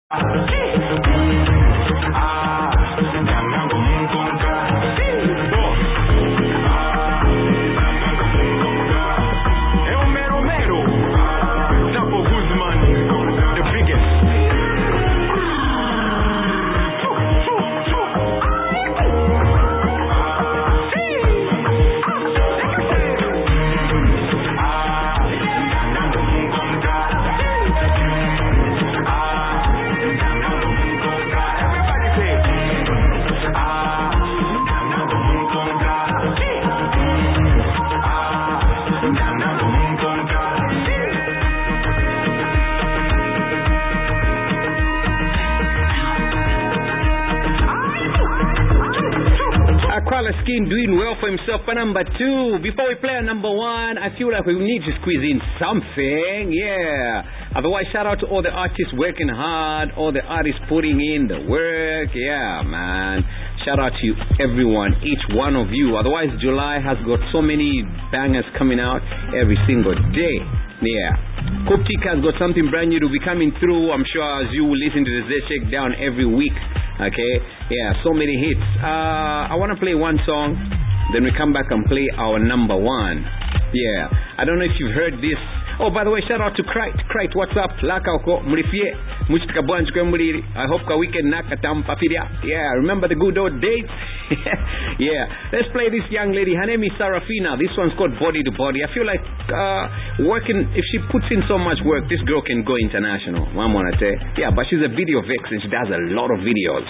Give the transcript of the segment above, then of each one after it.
Doing well for himself for number 2. Before we play number 1, I feel like we need to squeeze in something. Yeah. Otherwise, shout out to all the artists working hard, all the artists putting in the work. Yeah, man. Shout out to everyone, each one of you. Otherwise, July has got so many bangers coming out every single day. Yeah. Koptik has got something brand new to be coming through. I'm sure as you listen to the Z Shakedown every week. Okay, yeah, so many hits. I want to play one song, then we come back and play our number 1. Yeah, I don't know if you've heard this. Oh, by the way, shout out to Krite. Krite, what's up? Laka uko mlifie mushtika bwanju kwa muliri. I hope ka weekend nakatampa fidia. Yeah, remember the good old days? Yeah, let's play this young lady. Her name is Sarafina. This one's called Body to Body. I feel like working, if she puts in so much work, this girl can go international. Yeah, but she's a video vixen. She does a lot of videos.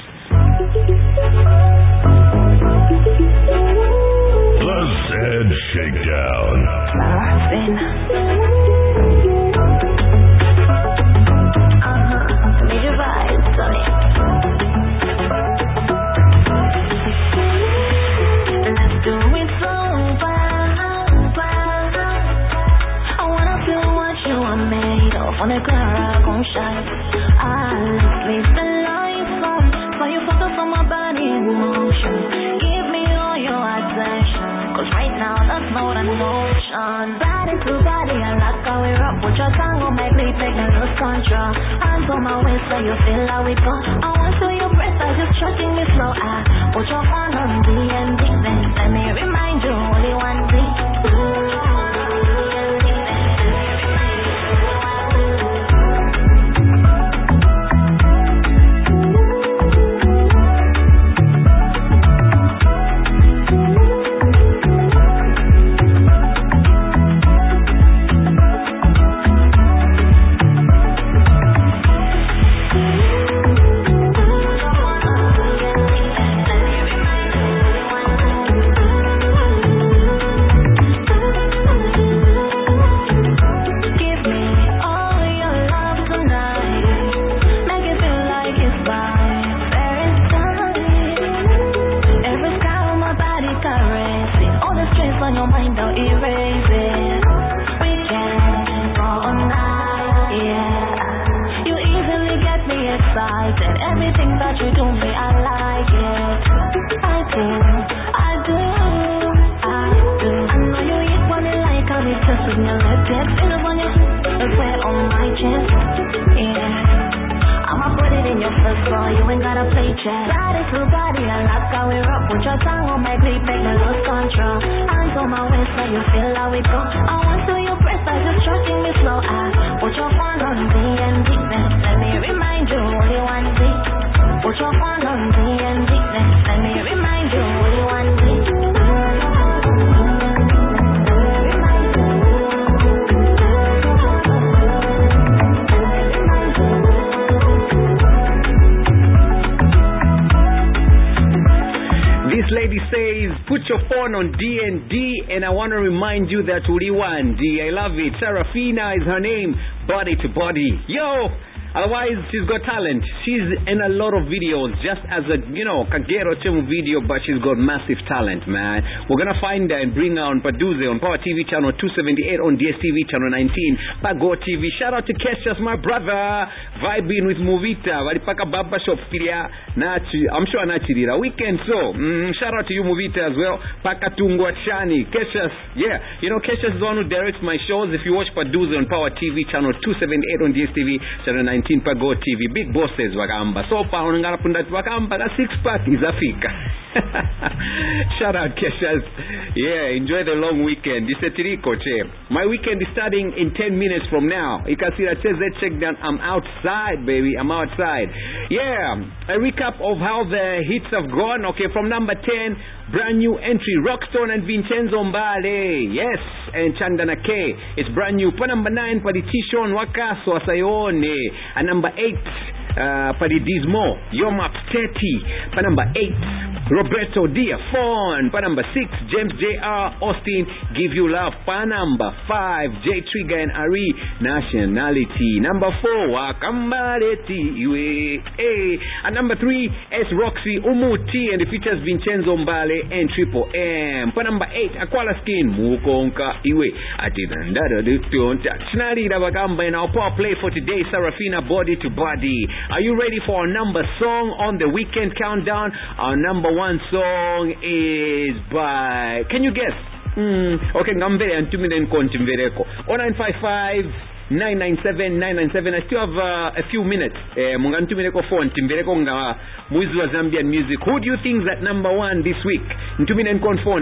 The Z Shakedown. Major vibes on it. Let's do it so fast. I wanna feel what you are made of. Wanna cry, gon' shine. Let's leave the lights on. So you focus on my body in motion. Give me all your attention. Cause right now that's not an emotion. Body to body, I like how we rock. Put your tongue on my plate, make me lose control. Hands on my waist so you feel how we go. I want to your breath as you're stroking me slow. Put your hand on D&D, then let me remind you only one thing. On D&D, and I want to remind you that Uliwandi, I love it. Sarafina is her name. Body to Body. Yo! Otherwise, she's got talent. She's in a lot of videos, just as a, Kagero Chemu video, but she's got massive talent, man. We're going to find her and bring her on Paduze, on Power TV channel 278, on DSTV channel 19, Pago TV. Shout out to Keshas, my brother. Vibing with Movita. Walipaka Baba Shop Filia. I'm sure Nachirira. Weekend, so. Shout out to you, Movita, as well. Paka Tungwa Chani. Keshas, yeah. Keshas is the one who directs my shows. If you watch Paduze on Power TV channel 278, on DSTV channel 19, 19 pa Go TV. Big bosses wakamba. So pa unangana punda wakamba ka 6 pack is Africa. Shout out Keshas. Yeah, enjoy the long weekend. This is Tiriko che. My weekend is starting in 10 minutes from now. You can see that says that check down. I'm outside, baby. I'm outside. Yeah, a recap of how the hits have gone. Okay, from number 10, brand new entry, Rockstone and Vincenzo Mbale. Yes, and Chandana K. It's brand new. Pa number 9, pa di Tishon Wakaso Asayone. And number 8, pa di Dismo, Yomap Teti. Pa number 8, Roberto Diafon. Pa number 6, James J.R. Austin, Give You Love. Pa number 5, J Trigger and Ari, Nationality. Number 4, Wakambaleti Iwe. And number 3, S Roxy Umuti, and it features Vincenzo Mbale and Triple M. Pa number 8, Aquala Skin, Mukonka Iwe. And our power play for today, Sarafina, Body to Body. Are you ready for our number song on the weekend countdown? Our number 1 song is by, can you guess? Okay, ngambele and 2 minutes kontimvereko. 0955-997-997. I still have a few minutes. Mungantumireko phone timvereko nga muizi wa Zambian music. Who do you think is at number 1 this week? Ntumine kon phone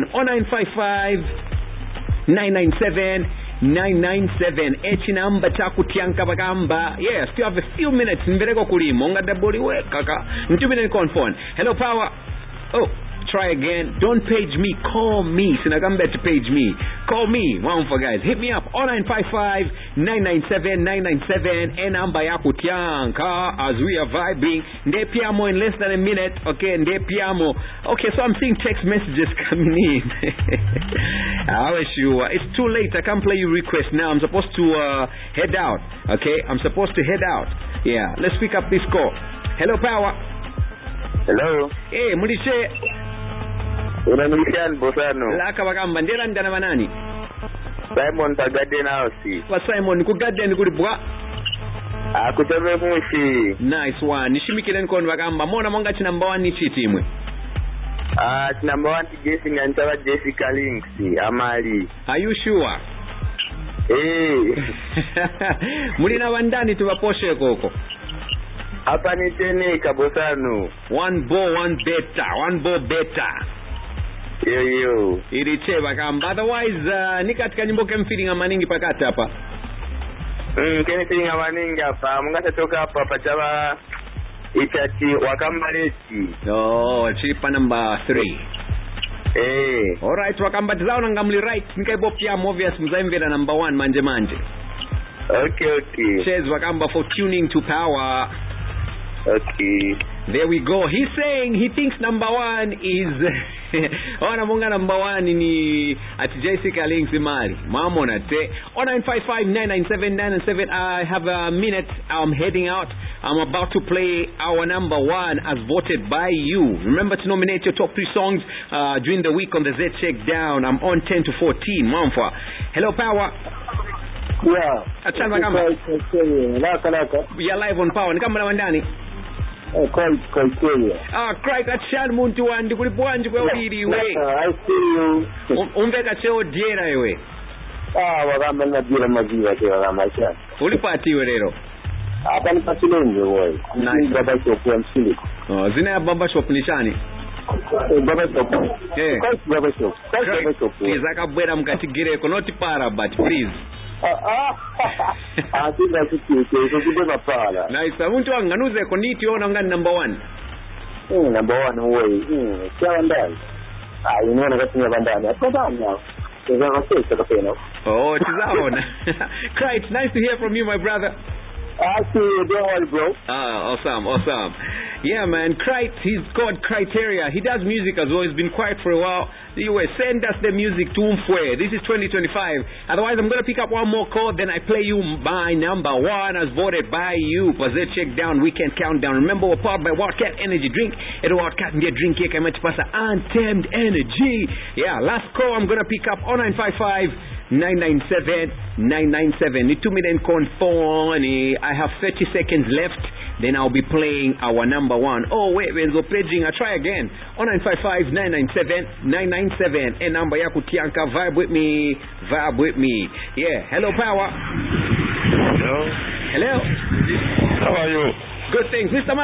0955-997-997. Echi namba chakutianka bagamba. Yes, still have a few minutes. Nvereko kulimo nga daboli we kaka. Ntumine kon phone. Hello power. Oh, try again. Don't page me, call me. Sinagamba to page me. Call me. One for guys. Hit me up. 0955-997-997. And number yaku tianka as we are vibing. Nde piamo in less than a minute. Okay, nde piamo. Okay, so I'm seeing text messages coming in. I wish you. It's too late. I can't play your request now. I'm supposed to head out. Okay, I'm supposed to head out. Yeah, let's pick up this call. Hello, power. Hello. Hey, Mudiche. Unamlishan Bosano. Laka bagamba ndera ndana banani? Simon pa Garden House. Kwa Simon ku Garden kuli bwa. Akutebe mushi. Nice one. Nishimikile nko bagamba mona monga chi number 1 ni chitimwe. Number 1 Jesse Ngantaba Jessica Links Amali. Are you sure? Mulina bandani tuwaposhe koko. Hapa ni tene Kabosano. One ball better. Yo. Iliche bagamba. Otherwise ni katika nyimbo kemfeeling amaningi pakati hapa. Kemfeeling amaningi hapa. Mungasa toka hapa pachaba ichati wakambaleti. Oh, chipa number 3. Alright, wakambati zao nangamli right. Nikaibo pia obvious mzaimvera number 1 manje. Okay. Cheers wakamba for tuning to power. Okay. There we go. He's saying he thinks number 1 is Ona munga number 1 ni at Jessica Links Mali. Mamona te. 0955-997-997. I have a minute. I'm heading out. I'm about to play our number 1 as voted by you. Remember to nominate your top 3 songs during the week on the Z Check Down. I'm on 10 to 14. Mamfa. Hello power. Yeah. Achana kama. Laka. We are live on power. Ni kama na wandani. Craig Achan muntu wandi kulipwanji kwa uliri we. I see you. Umveka cheo diera iwe. Wakamba na dira maziwa kwa kama cha. Ulipatiwe lero. Hapa ni patilenje wewe. Nice. Baba shop ya msili. Zina ya baba shop nishani. Baba shop. Baba shop. Kiza kabwera mkatigire konoti para but please. Atinga kiti kudema pala. Nice. Muntu wanganuze konditi ona ngani number 1. Number 1 wewe. Kwa ndani. Unaona katika bandani. Hapo bana. Oh, tizaona. Craig, it's nice to hear from you, my brother. I see you, don't worry, bro. Awesome. Yeah, man. Craig, he's got criteria. He does music as well. He's been quiet for a while. Send us the music to Umfwe. This is 2025. Otherwise, I'm going to pick up one more call. Then I play you my number 1 as voted by you. Pazet Check Down, Weekend Countdown. Remember, we're powered by Wildcat Energy Drink. At Wildcat, and drink here. Pasa Untamed Energy. Yeah, last call I'm going to pick up 0955-997-997. Ni 2 minutes conform. I have 30 seconds left. Then I'll be playing our number 1. Oh, wait, when we're paging, I try again. 0955-997-997. And number yaku tianka, vibe with me. Yeah, hello, power. Hello. How are you? Good things. Mr.